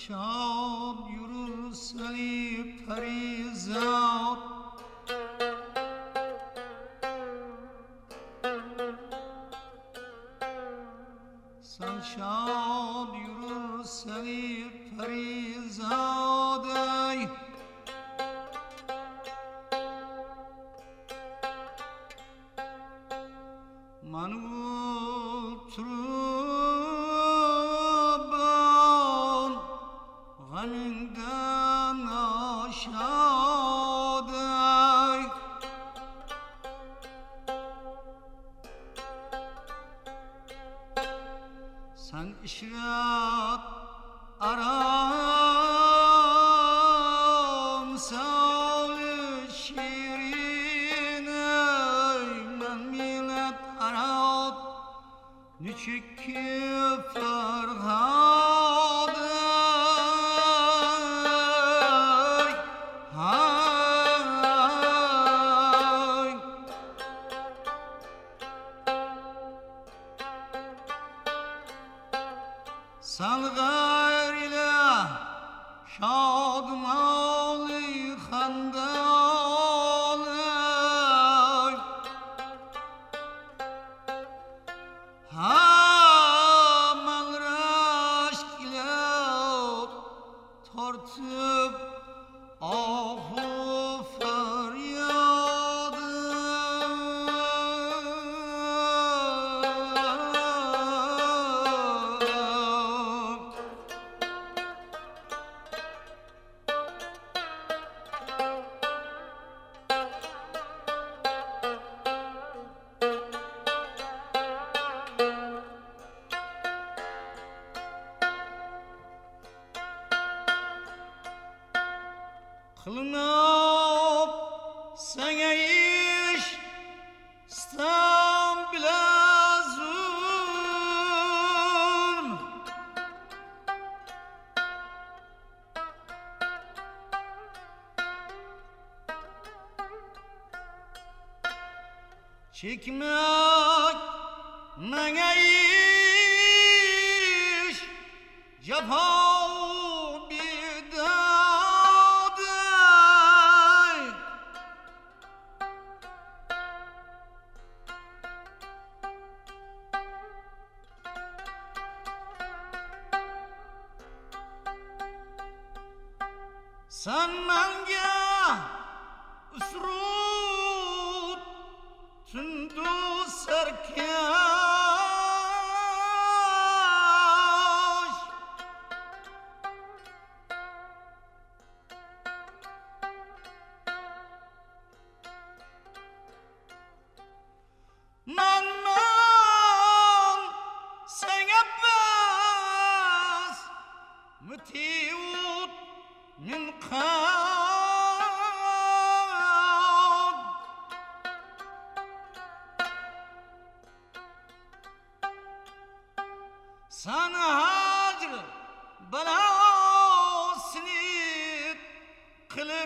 شاد یورو سلی پریزاد شاد یورو سلی پریزاد منو تروبان غنیدن آشاد سن اشرات آرام سال شیرین من میلت اراد نچکی فرهاد سالغار ile şadmalı xandalı hamal aşk ile tortup ahu feryadı Kılınıp sana iş istem bile zulm çekmek bana iş cefa Sen manga usrud tundu serkaş man sen abbas mutiut من قاد sana hacr belasını kılıp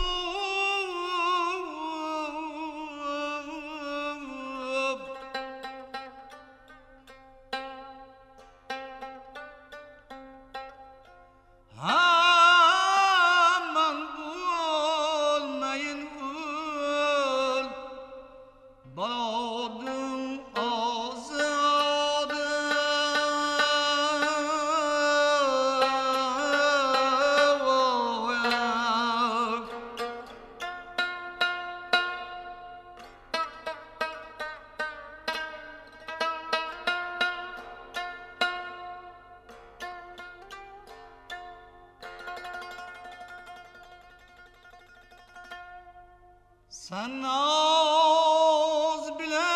Sen az bile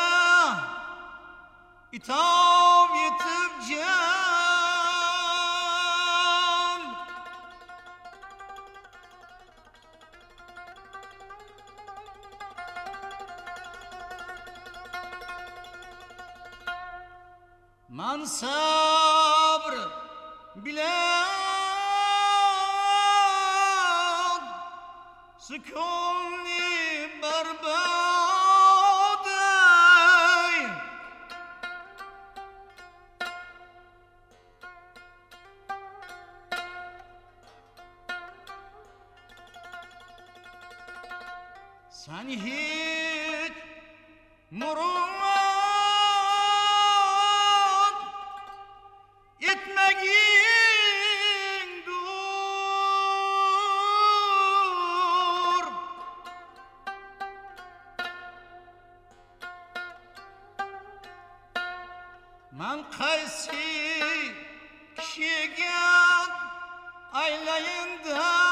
itham yetip can man sabr bile sükunni برباد sen hiç murat etmegin dur. Man qaysi kishiga aylayinda